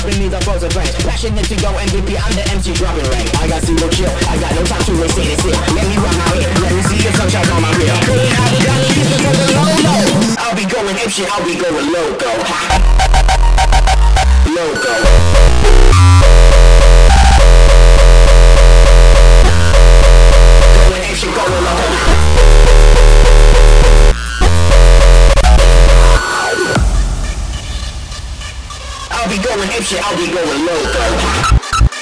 buzzing me the frozen flames. Passionate to go MVP, I'm the MC dropping rain. I got zero chill, I got no time to waste it. Let me run out here, let me see the sunshine on my reel. Pulling out the gun, listen to the low. I'll be going ape shit, I'll be going loco. Loco. Going ape shit, going loco. I'll be going ape shit, I'll be going loco.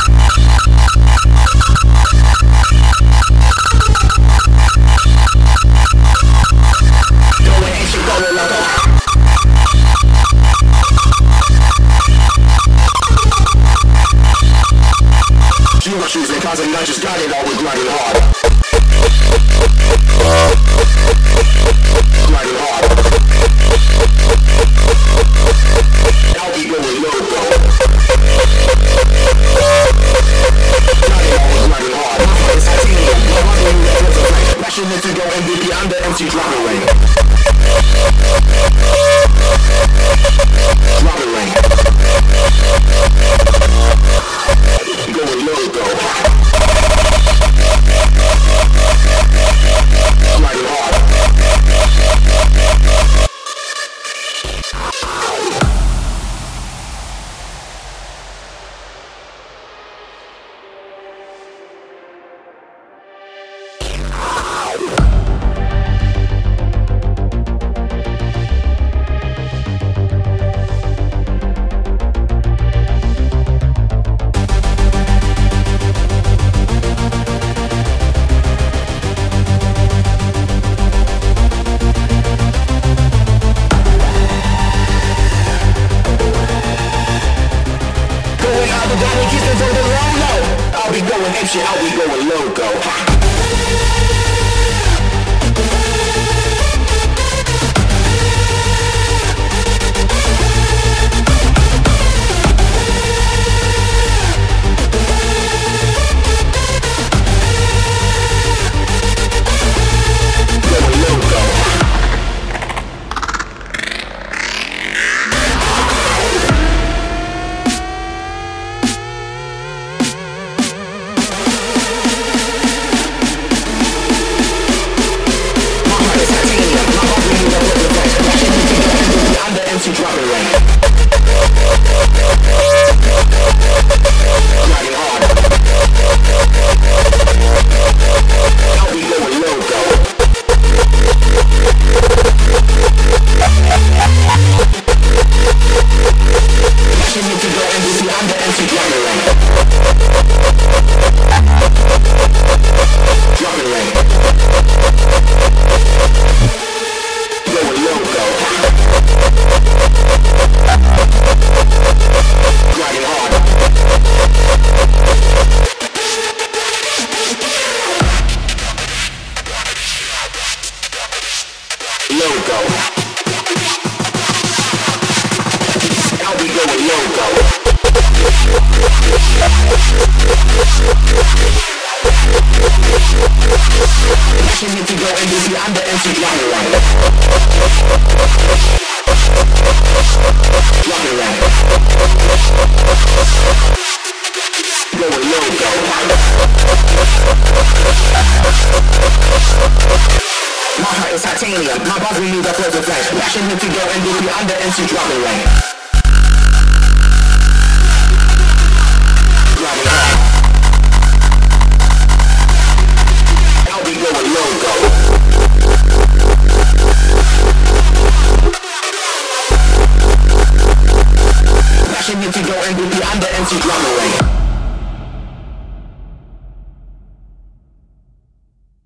Shoes and cars and I just got it all with grinding hard. Grinding hard. I'll be going loco. Grinding hard. It's titanium. My heart when you get the flash. Passionate to go MVP, I'm the MC dropping rain. Dropping rain. Going loco. Riding hard. I'll be going ape shit, I'll be going loco. Dropping rain. Riding hard. I'll be going loco. Passionate to go MVP, I'm the MC dropping rain. Dropping rain. Going loco. Riding hard. Loco. I'll be going loco. Passionate to go MVP, I'm the MC dropping rain. Dropping rain. Going loco. My heart is titanium. My bars renew the flows of flash. Passionate to go MVP, I'm the MC dropping rain. Dropping hard. I'll be going loco. Passionate to go MVP, I'm the MC dropping rain.